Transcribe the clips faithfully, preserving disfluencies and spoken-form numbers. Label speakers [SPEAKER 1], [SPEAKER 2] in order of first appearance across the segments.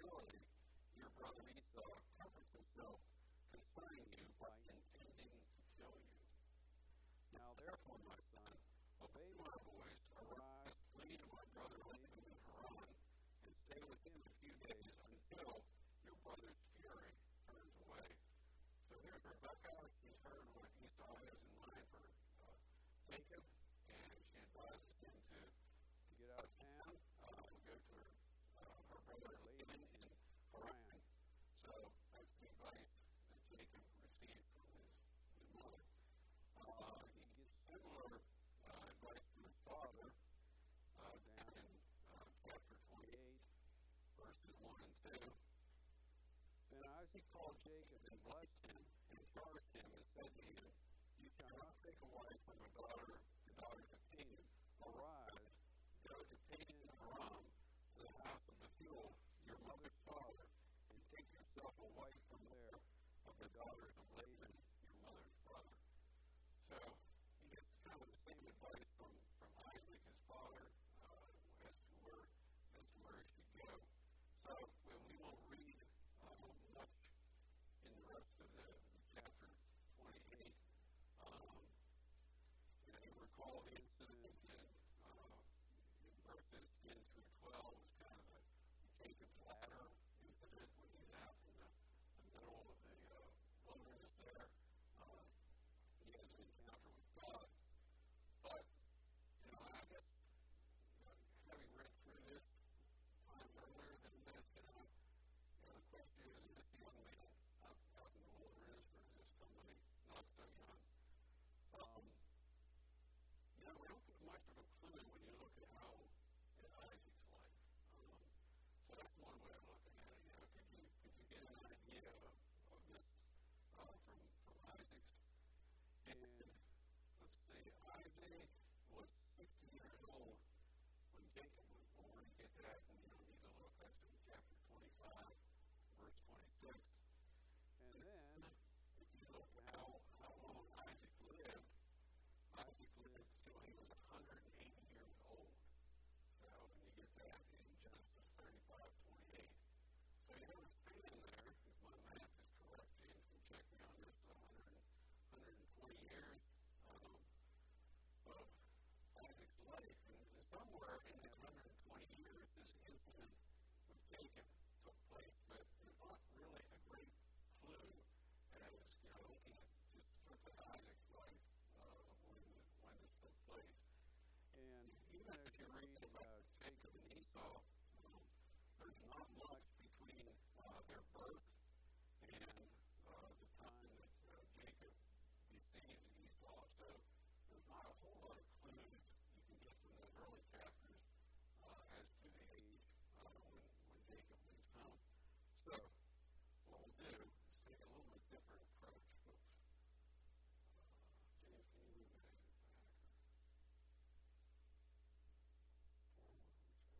[SPEAKER 1] surely your brother Esau comforts himself concerning you by intending to kill you. Now therefore, my son, obey my voice, arise, flee to my brother Laban in Haran, and stay with him a few days until your brother's fury turns away. So here's Rebekah. She's heard what Esau has in mind for uh, Jacob, and she advises him to, to get out of town uh, and go to her, uh, her brother Laban in Haran. So that's the advice that Jacob received from his, his mother. Uh, he gets similar uh, advice from his father uh, down in uh, chapter twenty-eight, verses one and two. Then Isaac called Jacob and blessed him and charged him and said to him, you shall not take a wife from a daughter, the daughters of Canaan. Arise, go to Padan Aram, to the house of Bethuel, your mother's father, and take yourself a wife from there of the daughters of Laban, your mother's brother. So he gets kind of the same advice from, from Isaac, his father, uh, as to where as to where he should go. So when we won't read um, much in the rest of the, the chapter twenty-eight, um, you know, you recall the incident in, uh, in verses ten through twelve was kind of the Jacob's ladder incident when he's out in the, the middle of the uh, wilderness there. Uh, he has an encounter with God. But, you know, I guess, you know, having read through this time earlier than this, you know, you know, the question is, is this young man out, out in the wilderness, or is this somebody not so young? Um, you know, we don't get much of a clue when you look at how, at Isaac's life. Um, so that's one way of looking at it. You know, could you, could you get an idea of, of this uh, from, from Isaac's? And let's see, Isaac was sixty years old when Jacob was born. You get that, and you don't need to look. That's in chapter twenty-five, verse twenty-six. And then, if you look at how, how long Isaac lived, Isaac lived till he was one hundred eighty years old. So, and you get that in Genesis thirty-five, twenty-eight. So you have a span there, if my math is correct, James can check me on this, one hundred, one hundred twenty years um, of Isaac's life. And somewhere in that one hundred twenty years, this incident with Jacob took place, but there's not really a great clue as, you know, looking at just strictly Isaac's life uh, when, when this took place. And even as you read about Jacob and Esau, um, there's not much between uh, their birth and uh, the time that uh, Jacob deceives Esau. So there's not a whole lot of clues you can get from those early chapters uh, as to the age uh, when, when Jacob leaves home. So what we'll do is take a little bit different approach. Oops. Uh, James, can you move that back? Forward, whichever.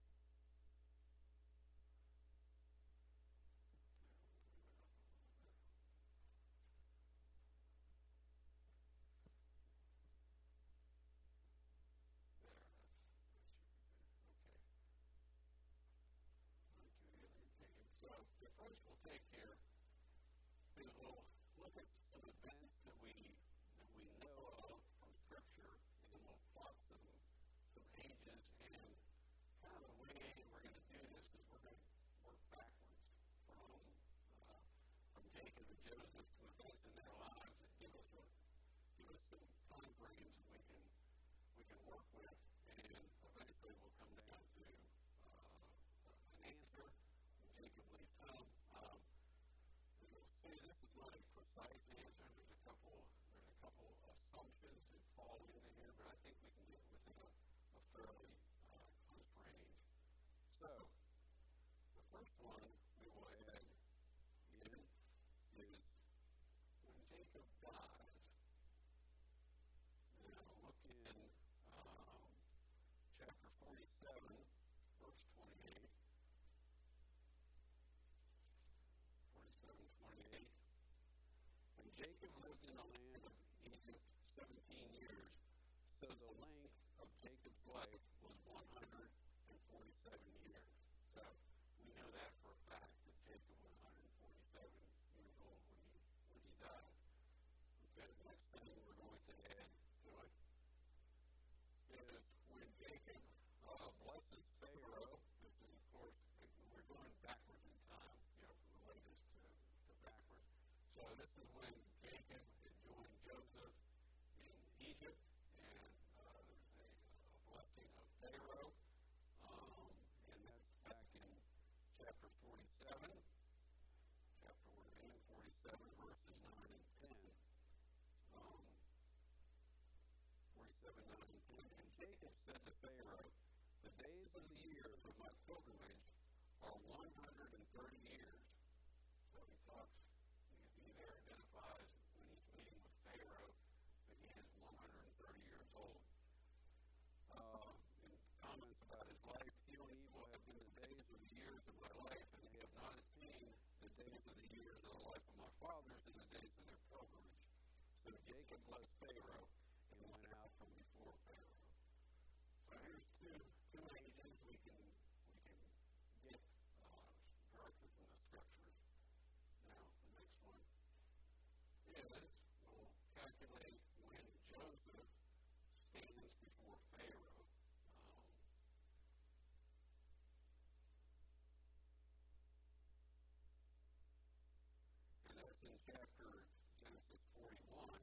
[SPEAKER 1] There, that's, that should be good. Okay. Thank you, Alien James. So the approach we'll take here is we'll look at some events that we that we know of from Scripture, and we'll plot some some ages, and kind of the way we're going to do this is we're going to work backwards from uh, from Jacob and Joseph to events in their lives that give us a, give us some time frames that we can we can work with, and eventually we'll come down to uh, an answer when Jacob leaves home. Um, and you'll see this is not a precise answer. There's a couple there's a couple assumptions that fall into here, but I think we can get within a, a fairly uh, close range. So the first one we will add in is when Jacob dies. Now look in um, chapter forty-seven, verse twenty-eight. forty-seven, twenty-eight. And Jacob lived in the land of Egypt seventeen years, so the length of Jacob's life was one hundred forty-seven years. So we know that for a Jacob blessed Pharaoh and went out from before Pharaoh. So here's two two ages we can we can get uh, directly from the scriptures. Now the next one is we'll calculate when Joseph stands before Pharaoh. Um, and that's in chapter Genesis forty-one.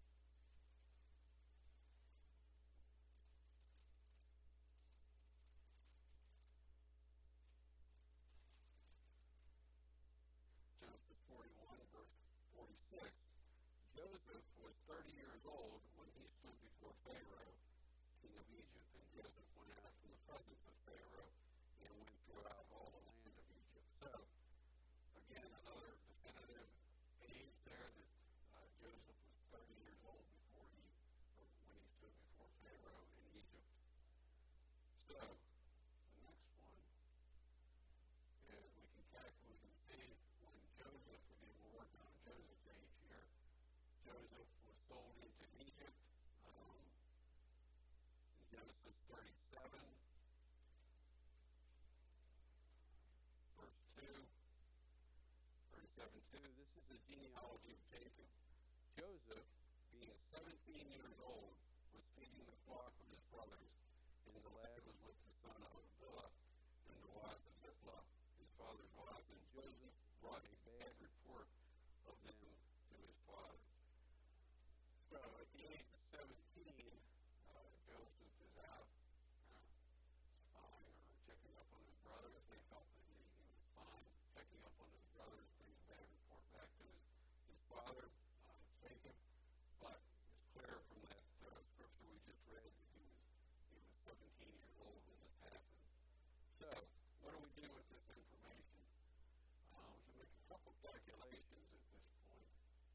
[SPEAKER 1] Genesis forty-one, verse forty-six. Joseph was thirty years old when he stood before Pharaoh, king of Egypt, and Joseph went out from the presence of Pharaoh and went throughout all the land of Egypt. So, again, another definitive age there that uh, Joseph was thirty years old before he, or when he stood before Pharaoh in Egypt. So, the next one is we can calculate and see when Joseph, again, we're working on Joseph's age here. Joseph was sold into Egypt um, in Genesis thirty-seven, verse two, thirty-seven two. This is the genealogy of Jacob. Joseph, being seventeen years old, was feeding the flock with his brothers, and the lad was with the son of Bilhah and the wife of Zipporah, his father's wife. And Joseph brought a bad report of them to his father. So at the age of seventeen, uh, Joseph is out uh, spying or checking up on his brothers. They felt that he, he was fine. Checking up on his brothers, brings a bad report back to his, his father, uh, Jacob. But it's clear from that uh, scripture we just read that he was he was seventeen years old when this happened. So what do we do with this information? Uh, we can make a couple calculations at this point,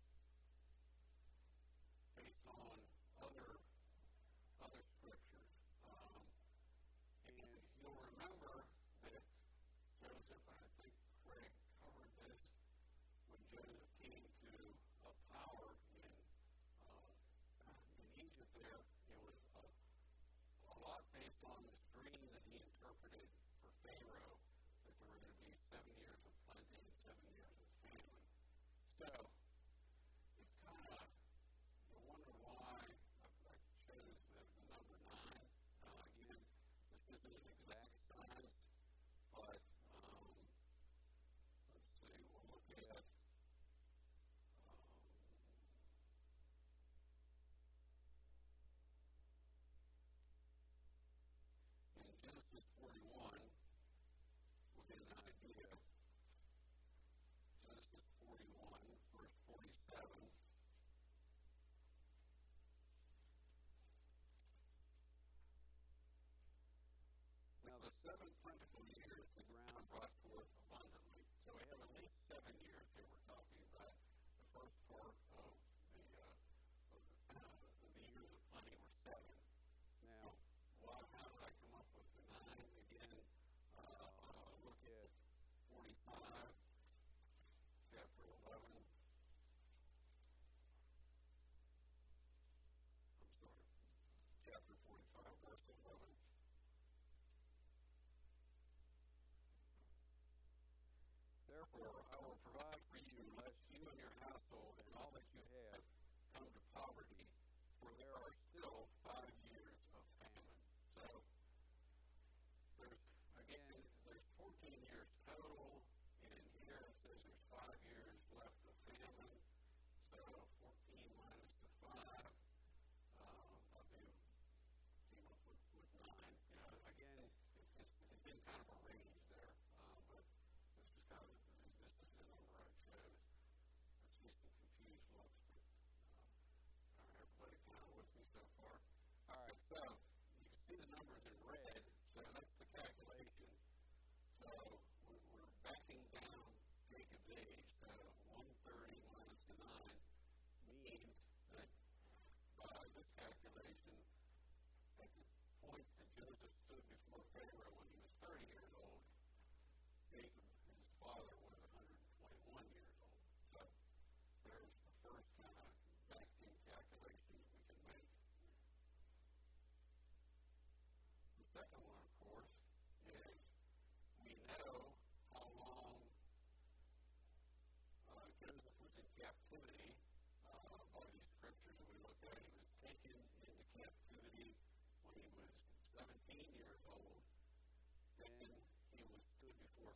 [SPEAKER 1] based on other other scriptures. Um, and you'll remember that Joseph, and I think Craig covered this, when Joseph came to uh, power in, uh, in Egypt there, it was a, a lot based on this dream that he interpreted for Pharaoh, that there were going to be seven years of plenty and seven years of famine. So, it's kind of, you wonder why I, I chose the, the number nine. Uh, again, this isn't an exact science, but um, let's see, we'll look at um, in Genesis forty-one, we'll get an idea. Genesis forty-one, verse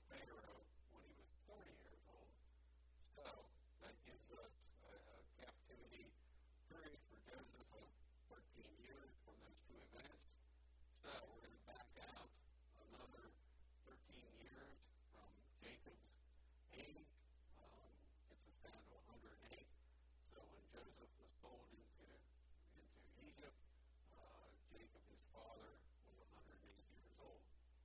[SPEAKER 1] Pharaoh when he was forty years old. So that gives us a, a captivity period for Joseph of thirteen years from those two events. So we're going to back out another thirteen years from Jacob's age. Um, gets us down to one hundred eight. So when Joseph was sold into, into Egypt, uh, Jacob, his father, was one hundred eight years old.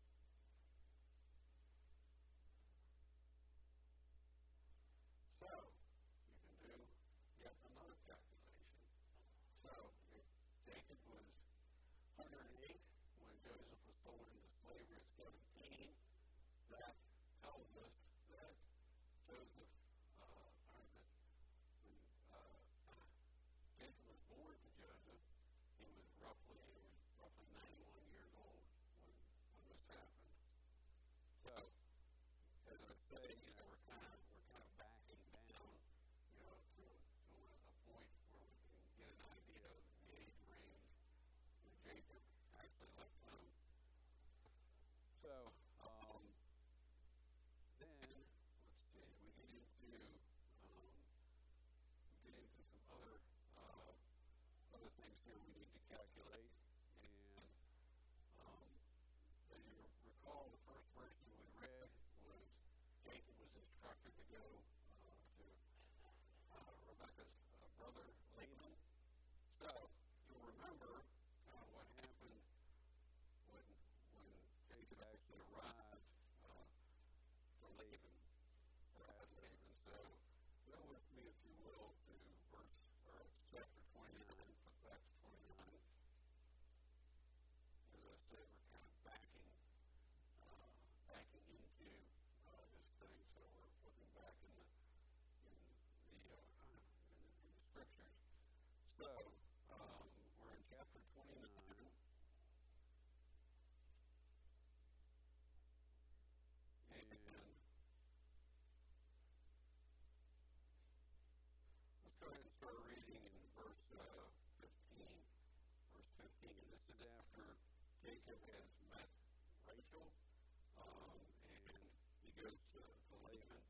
[SPEAKER 1] So, you can do yet another calculation. So, if Jacob was one hundred eight when Joseph was sold into slavery at seventeen, that tells us that Joseph, uh, or that when uh, Jacob was born to Joseph, he was roughly, he was roughly ninety-one years old when, when this happened. So, as I say, you know, we're kind of we're kind of backing down, you know, to, to a point where we can get an idea of the age range when Jacob actually left home. So, um, then let's see, we get into um, we get into some other uh, other things here we need to calculate, and um, as you recall, the first verse we read was Jacob was instructed to go uh, to uh, Rebekah's uh, brother Laban. So you'll remember kind of what happened when when Jacob actually arrived uh, to Laban, or at Laban. So go with me, if you will, to verse or chapter twenty-nine, flip back to twenty-nine. As I said, we're kind of backing uh, backing into uh, this thing, so we're flipping back in the in the, uh, in the, in the scriptures. So um, we're in chapter twenty-nine, and let's go ahead and start reading in verse uh, fifteen. Verse fifteen, and this is after Jacob has met Rachel, um, and he goes to, to Laban.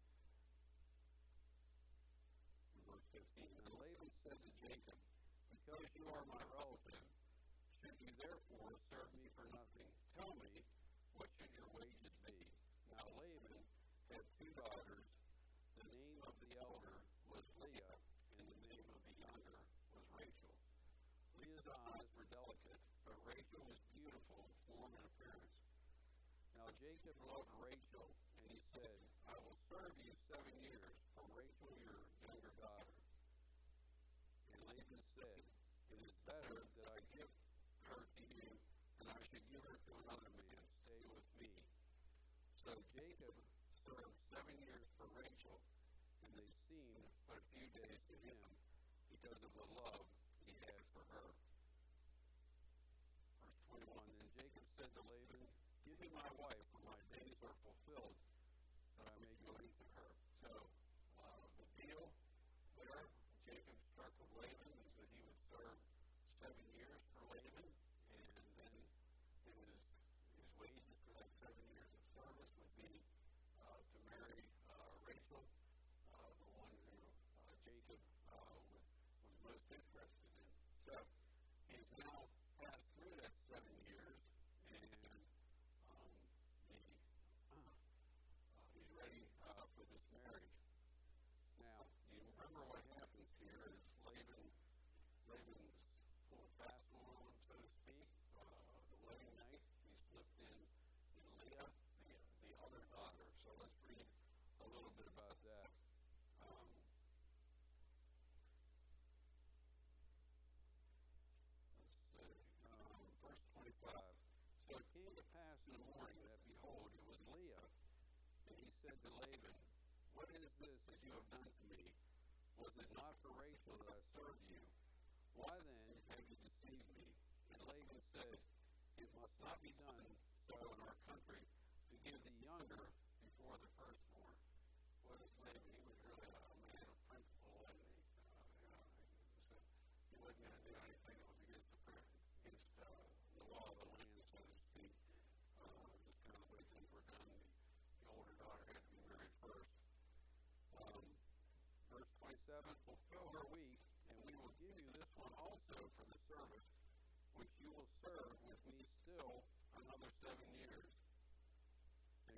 [SPEAKER 1] In verse fifteen, and Laban said to Jacob, because you are my relative, should you therefore serve me for nothing? Tell me, what should your wages be? Now Laban had two daughters. The name of the elder was Leah, and the name of the younger was Rachel. Leah's eyes were delicate, but Rachel was beautiful in form and appearance. Now Jacob loved Rachel, and he said, I will serve you seven years for Rachel, your younger daughter. And Laban said, it is better that I give her to you, than I should give her to another man. Stay with me. So Jacob served seven years for Rachel, and they seemed but a few days to him because of the love he had for her. Verse twenty-one, then Jacob said to Laban, give me my wife, for my days are fulfilled, that I may go into her. So uh, the deal there, Jacob struck with Laban, is that he would serve seven years for Laban, and then it was his wages for that seven years of service would be uh, to marry uh, Rachel, uh, the one who uh, Jacob uh, was, was most interested in. So he's now passed through that seven years, and um, he, uh, uh, he's ready uh, for this marriage. Now, you remember what happens here is Laban, Laban's full fast on, so to speak. Uh, the wedding night, he slipped in, in Leah, the, the other daughter. So let's read a little bit about that. Um, let's see, um, verse twenty-five. So it came to pass in the morning that, behold, it was Leah, and he said to Laban, what is this that you have done to me? Was it not for Rachel that I served you? Why then have you deceived me? And Laban said, it must not be done so in our country to give the younger before the firstborn. What is Laban? He was really a man of principle, wasn't he? Uh, you know, so he wasn't going to do anything that was against the against uh, the law of the land, so to speak. Uh, just kind of the way things were done. The, the older daughter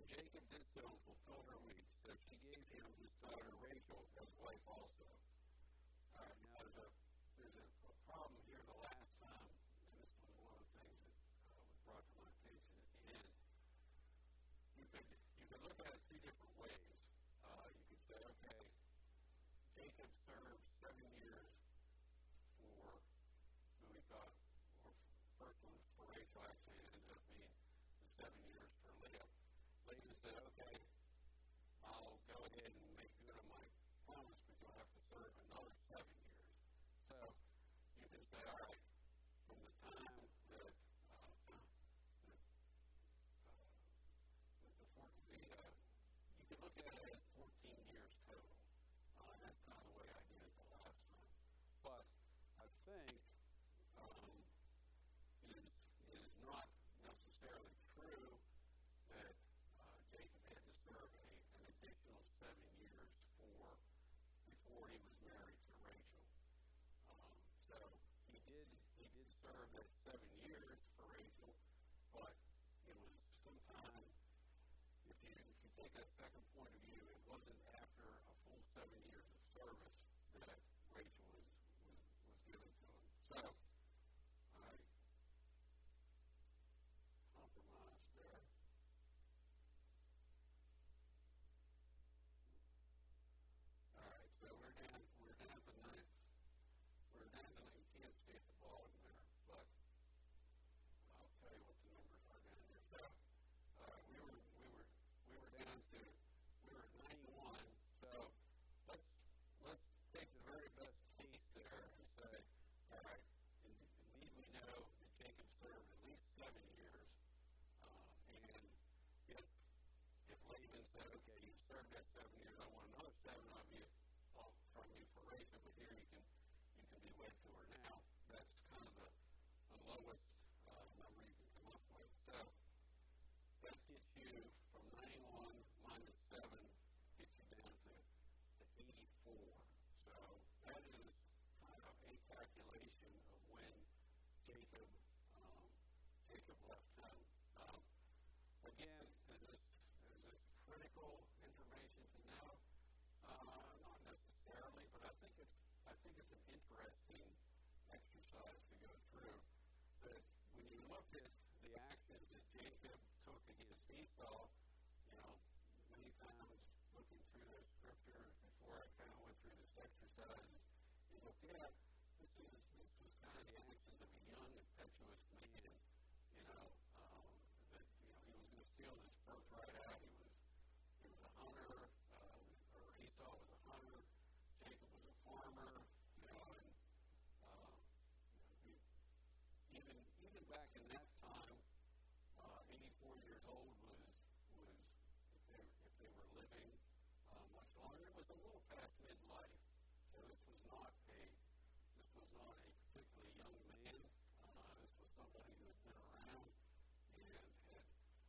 [SPEAKER 1] And Jacob did so and fulfilled her week. So she gave him his daughter Rachel as wife also. All right, now there's a there's a, a problem here the last time, and this was one of the things that uh, was brought to my attention at the end. You could you could look at it three different ways. Uh, you could say, okay, Jacob served seven years for who he thought, or first one was for Rachel, actually it ended up being the seven years for Leah. Laban said, okay, I'll go ahead and make good on my promise, but you'll have to serve another seven years. So you can say, all right, from the time that uh, the, uh, the, the, the uh, you can look at it as fourteen years total. Uh, and that's kind of the way I did it the last time. But I think um, it, is, it is not necessarily true that uh, Jacob had to serve a, an additional seven years for before he was married to Rachel. Um, so he did he did serve that seven years for Rachel, but it was sometime. If you if you take that second point of view, it wasn't after a full seven years of service that Rachel was was, was given to him. So I compromised there. All right, so we're down we're down to ninth. We're down to you can't see at the bottom there, but I'll tell you what the numbers are down here. So uh, we were we were we were down to we were at ninety-one. So let's let's take the very best case there and say, all right, indeed we know that Jacob served at least seven years, uh, and if if Laban said, okay, you served that seven years, I want another seven of you from you for Rachel, but here you can you can be wed to her now. That's kind of the, the lowest uh, number you can come up with. So that gets you from ninety-one minus seven, gets you down to, to eighty-four. So that is kind of a calculation of when Jacob um, Jacob left home. Um, again, is this is this critical information to know? Uh, not necessarily, but I think it's I think it's an interesting exercise to go through. That when you look at the actions that Jacob took against Esau, you know, many times looking through the scriptures before I kind of went through this exercise, you look at this is this was kind of the actions of a young, impetuous man. You know, um, that you know he was going to steal his birthright out. He was he was a hunter, uh, or Esau was a hunter. Jacob was a farmer. You know, and uh, you know, he, even even back in that time, uh, eighty-four years old was was if they if they were living uh, much longer, it was a little past midlife. So this was not a this was not a particularly young man. Uh, this was somebody who had been around and had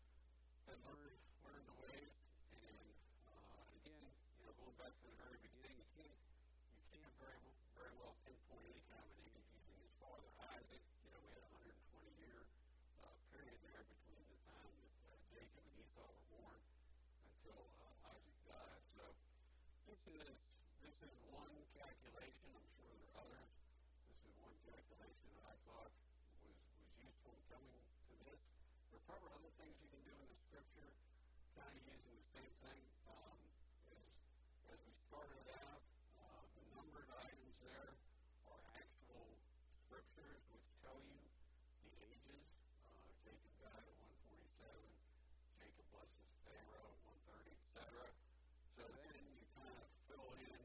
[SPEAKER 1] had learned learned the ways. And uh, again, you know, going back to the very beginning, you can't you can't very very well pinpoint any kind of an age using his father Isaac. You know, we had a one hundred twenty year uh, period there between the time that uh, Jacob and Esau were born until uh, Isaac died. So this is this is one calculation. I'm sure there are others. This is one calculation that I thought was was useful coming to this. There are probably other things you can do in the scripture, kind of using the same thing. Um, as, as we started out, uh, the numbered items there are actual scriptures which tell you the ages. Uh, Jacob died at one forty-seven. Jacob blesses Pharaoh at one thirty, et cetera. So then you kind of fill in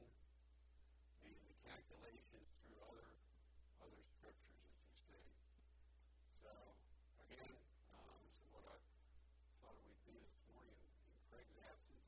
[SPEAKER 1] the, the calculations through other other scriptures, as you see. So again, um, this is what I thought we'd do this morning in, in Craig's absence.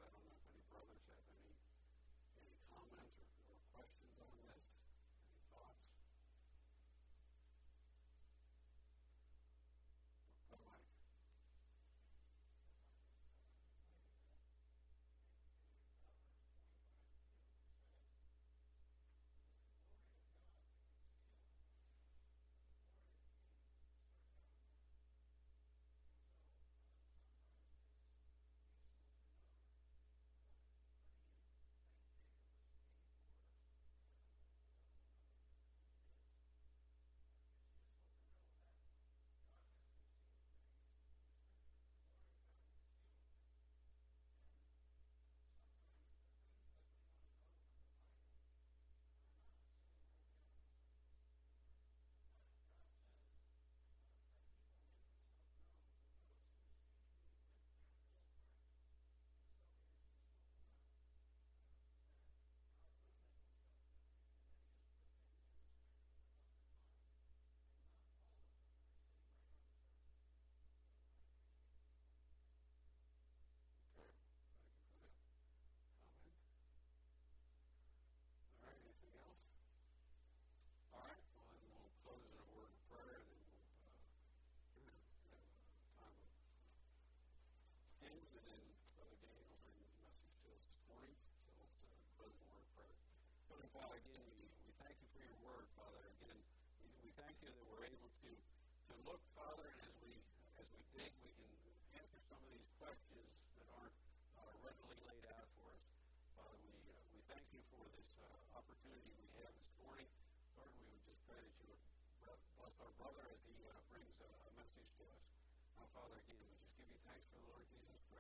[SPEAKER 1] think we can answer some of these questions that aren't uh, readily laid out for us. Father, we uh, we thank you for this uh, opportunity we have this morning. Lord, we would just pray that you would bless our brother as he uh, brings a, a message to us. Now, Father, again, we just give you thanks for the Lord Jesus